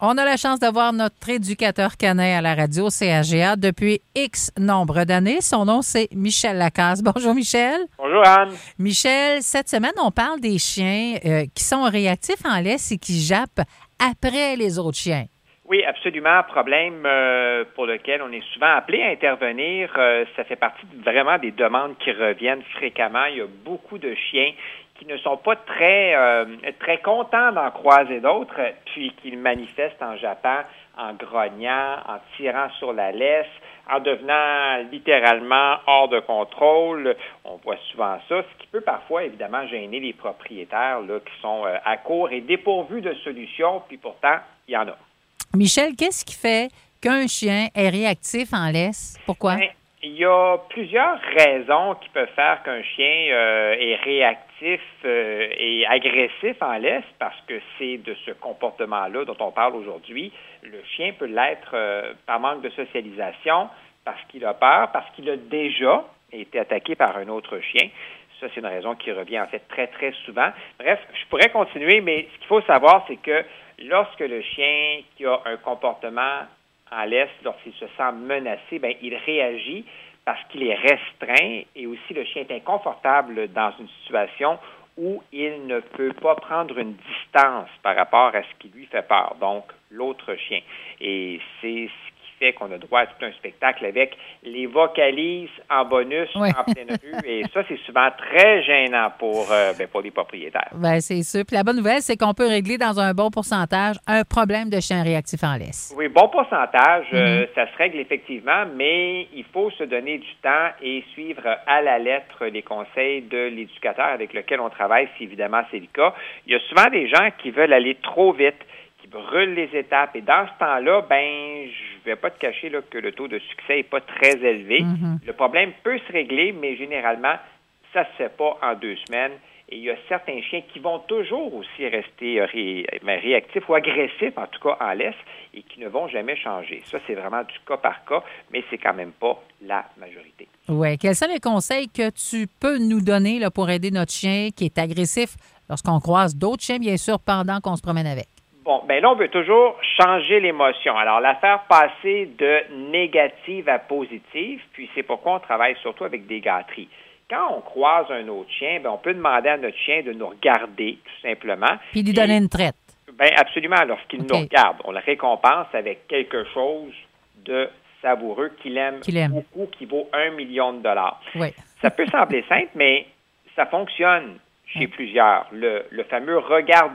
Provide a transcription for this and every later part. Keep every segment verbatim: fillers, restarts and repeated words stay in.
On a la chance d'avoir notre éducateur canin à la radio, C A G A, depuis X nombre d'années. Son nom, c'est Michel Lacasse. Bonjour, Michel. Bonjour, Anne. Michel, cette semaine, on parle des chiens euh, qui sont réactifs en laisse et qui jappent après les autres chiens. Oui, absolument. Problème euh, pour lequel on est souvent appelé à intervenir. Euh, ça fait partie de, vraiment des demandes qui reviennent fréquemment. Il y a beaucoup de chiens qui ne sont pas très euh, très contents d'en croiser d'autres, puis qui manifestent en jappant, en grognant, en tirant sur la laisse, en devenant littéralement hors de contrôle. On voit souvent ça, ce qui peut parfois évidemment gêner les propriétaires là, qui sont euh, à court et dépourvus de solutions, puis pourtant, il y en a. Michel, qu'est-ce qui fait qu'un chien est réactif en laisse? Pourquoi? Bien, il y a plusieurs raisons qui peuvent faire qu'un chien euh, est réactif euh, et agressif en laisse, parce que c'est de ce comportement-là dont on parle aujourd'hui. Le chien peut l'être euh, par manque de socialisation, parce qu'il a peur, parce qu'il a déjà été attaqué par un autre chien. Ça, c'est une raison qui revient en fait très, très souvent. Bref, je pourrais continuer, mais ce qu'il faut savoir, c'est que lorsque le chien qui a un comportement en laisse, lorsqu'il se sent menacé, bien, il réagit parce qu'il est restreint et aussi le chien est inconfortable dans une situation où il ne peut pas prendre une distance par rapport à ce qui lui fait peur, donc l'autre chien. Et c'est ce qui fait qu'on a droit à tout un spectacle avec les vocalises en bonus oui. en pleine rue. Et ça, c'est souvent très gênant pour, euh, ben, pour les propriétaires. Bien, c'est sûr. Puis la bonne nouvelle, c'est qu'on peut régler dans un bon pourcentage un problème de chien réactif en laisse. Oui, bon pourcentage, Mm-hmm. euh, ça se règle effectivement, mais il faut se donner du temps et suivre à la lettre les conseils de l'éducateur avec lequel on travaille, si évidemment c'est le cas. Il y a souvent des gens qui veulent aller trop vite, qui brûlent les étapes. Et dans ce temps-là, ben, je vais pas te cacher là, que le taux de succès est pas très élevé. Mm-hmm. Le problème peut se régler, mais généralement, ça se fait pas en deux semaines. Et il y a certains chiens qui vont toujours aussi rester ré, réactifs ou agressifs, en tout cas en laisse, et qui ne vont jamais changer. Ça, c'est vraiment du cas par cas, mais c'est quand même pas la majorité. Oui. Quels sont les conseils que tu peux nous donner là, pour aider notre chien qui est agressif lorsqu'on croise d'autres chiens, bien sûr, pendant qu'on se promène avec? Bon, ben là, on veut toujours changer l'émotion. Alors, la faire passer de négative à positive, puis c'est pourquoi on travaille surtout avec des gâteries. Quand on croise un autre chien, ben on peut demander à notre chien de nous regarder, tout simplement. Puis lui donner une traite. Bien, absolument. Lorsqu'il okay. nous regarde, on le récompense avec quelque chose de savoureux qu'il aime, qu'il aime beaucoup, qui vaut un million de dollars. Oui. Ça peut sembler simple, mais ça fonctionne chez oui. plusieurs. Le, le fameux « regarde-moi »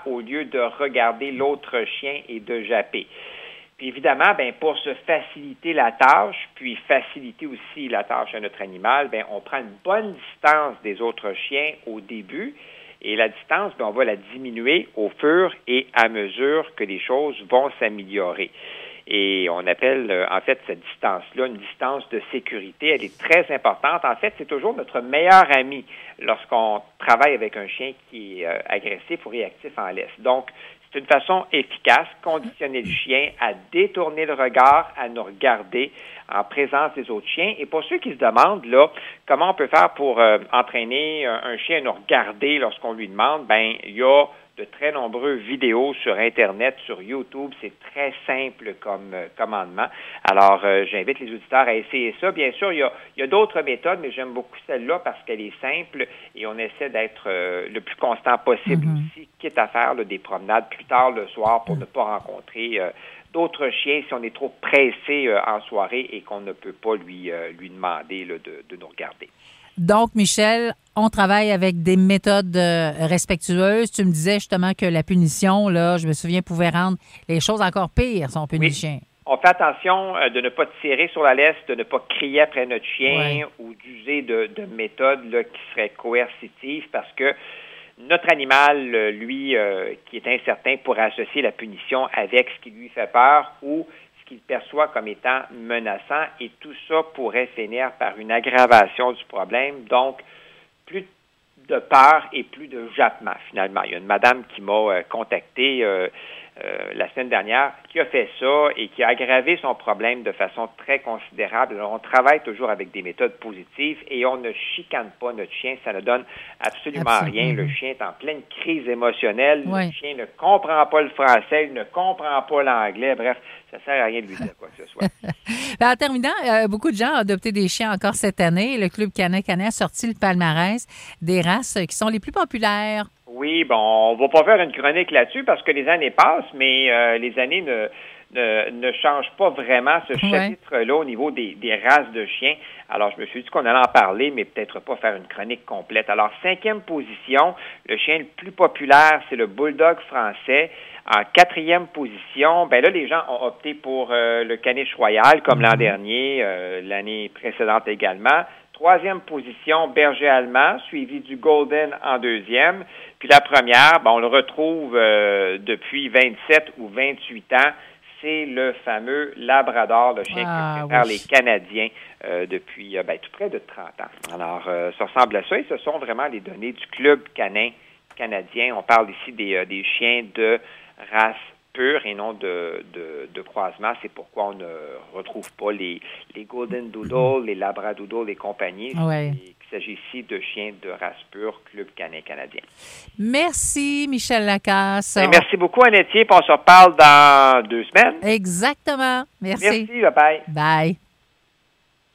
au lieu de regarder l'autre chien et de japper. Puis évidemment, ben pour se faciliter la tâche, puis faciliter aussi la tâche à notre animal, ben on prend une bonne distance des autres chiens au début, et la distance, ben on va la diminuer au fur et à mesure que les choses vont s'améliorer. Et on appelle en fait cette distance-là une distance de sécurité. Elle est très importante. En fait, c'est toujours notre meilleur ami lorsqu'on travaille avec un chien qui est euh, agressif ou réactif en laisse. Donc, c'est une façon efficace, conditionner le chien à détourner le regard, à nous regarder en présence des autres chiens. Et pour ceux qui se demandent, là, comment on peut faire pour euh, entraîner un, un chien à nous regarder lorsqu'on lui demande, ben il y a de très nombreuses vidéos sur Internet, sur YouTube. C'est très simple comme euh, commandement. Alors, euh, j'invite les auditeurs à essayer ça. Bien sûr, il y a, il y a d'autres méthodes, mais j'aime beaucoup celle-là parce qu'elle est simple et on essaie d'être euh, le plus constant possible mm-hmm. aussi, quitte à faire là, des promenades plus tard le soir pour mm-hmm. ne pas rencontrer euh, d'autres chiens si on est trop pressé euh, en soirée et qu'on ne peut pas lui, euh, lui demander là, de, de nous regarder. Donc, Michel, on travaille avec des méthodes euh, respectueuses. Tu me disais justement que la punition, là, je me souviens, pouvait rendre les choses encore pires si on punit oui. le chien. On fait attention euh, de ne pas tirer sur la laisse, de ne pas crier après notre chien ouais. ou d'user de, de méthodes là, qui seraient coercitives parce que notre animal, lui, euh, qui est incertain, pourrait associer la punition avec ce qui lui fait peur ou qu'il perçoit comme étant menaçant et tout ça pourrait finir par une aggravation du problème. Donc, plus de peur et plus de jappement, finalement. Il y a une madame qui m'a euh, contacté euh, euh, la semaine dernière, qui a fait ça et qui a aggravé son problème de façon très considérable. Alors, on travaille toujours avec des méthodes positives et on ne chicane pas notre chien. Ça ne donne absolument, absolument. rien. Le chien est en pleine crise émotionnelle. Oui. Le chien ne comprend pas le français, il ne comprend pas l'anglais. Bref, ça ne sert à rien de lui dire quoi que ce soit. En terminant, euh, beaucoup de gens ont adopté des chiens encore cette année. Le Club Canin Canin a sorti le palmarès des races qui sont les plus populaires. Oui, bon, on va pas faire une chronique là-dessus parce que les années passent, mais euh, les années ne, ne, ne changent pas vraiment ce chapitre-là au niveau des, des races de chiens. Alors, je me suis dit qu'on allait en parler, mais peut-être pas faire une chronique complète. Alors, cinquième position, le chien le plus populaire, c'est le Bulldog français. En quatrième position, ben là, les gens ont opté pour euh, le Caniche Royal, comme l'an dernier, euh, l'année précédente également. Troisième position, berger allemand, suivi du Golden en deuxième. Puis la première, ben, on le retrouve euh, depuis vingt-sept ou vingt-huit ans. C'est le fameux Labrador, le chien ah, que préfèrent oui. les Canadiens euh, depuis euh, ben, tout près de trente ans. Alors, euh, ça ressemble à ça et ce sont vraiment les données du Club canin canadien. On parle ici des, euh, des chiens de race pure et non de, de, de croisement. C'est pourquoi on ne retrouve pas les, les Golden Doodle, les Labradoodle et compagnie. Ouais. Il s'agit ici de chiens de race pure, Club canin canadien. Merci, Michel Lacasse. Et merci beaucoup, Annette. On se reparle dans deux semaines. Exactement. Merci. Merci, bye-bye. Bye.